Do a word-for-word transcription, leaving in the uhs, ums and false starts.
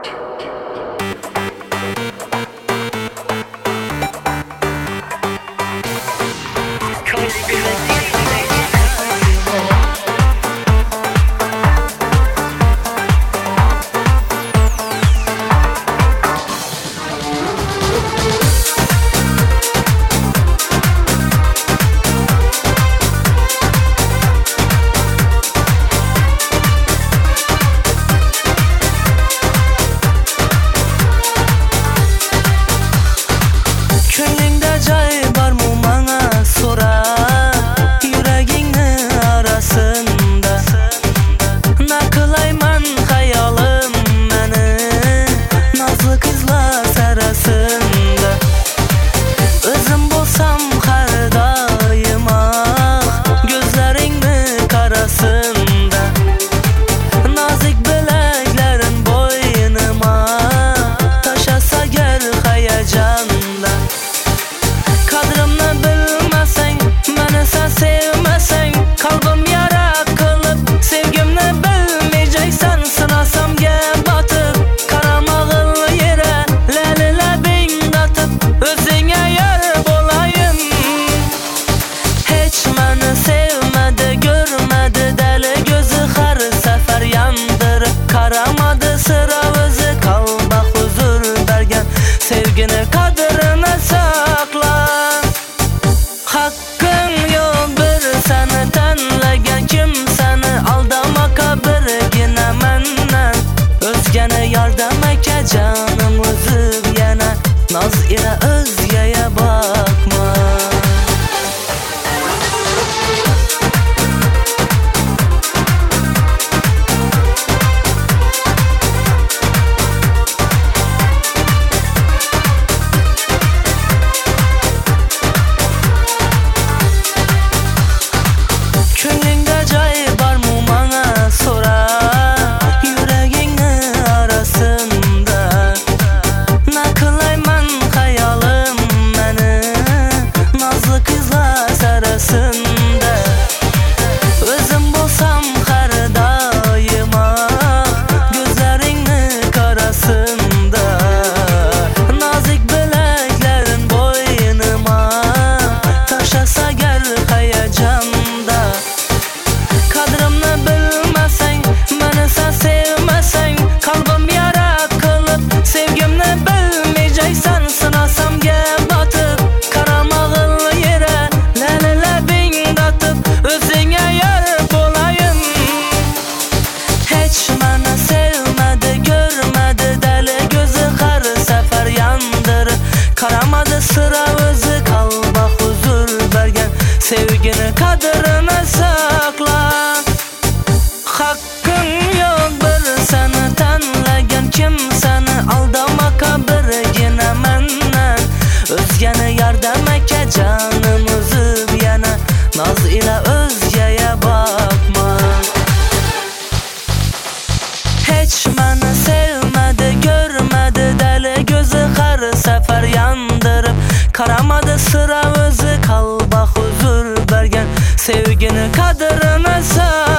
Canım uzib yana naz ila o'zgaga bakma. Ko'nglingda joy bormi menga so'ra, yuragingni arasında naqlayman xayolim meni nazlı qizlar sarasında. O'zim bo'lsam har doimo ko'zlaringni qarasında, nozik bilaklarin bo'ynima tashlasa gar hayajonda. Qadrimni bilmasang, meni sen sevmasang, qalbim yara qilib sevgimni bilmayjaysan. Sinasamga botib qaramag'il yera lali labingdatib o'zingga yor bo'layin. Hech meni sevmadi, ko'rmadi dali ko'zi har safar yondirib qaramadi sira o'zi qalba huzur bergan sevgini qadrini saqla. Haqqing yo'q bir seni tanlagan kim seni aldamoqqa birgina mendan o'zgani yordamga jonim uzib yana noz ila o'zgaga bakma. Hech meni sevmadi, ko'rmadi dali ko'zi har safar yondirib qaramadi sira o'zi qalba huzur bergan sevgini qadrini saqla.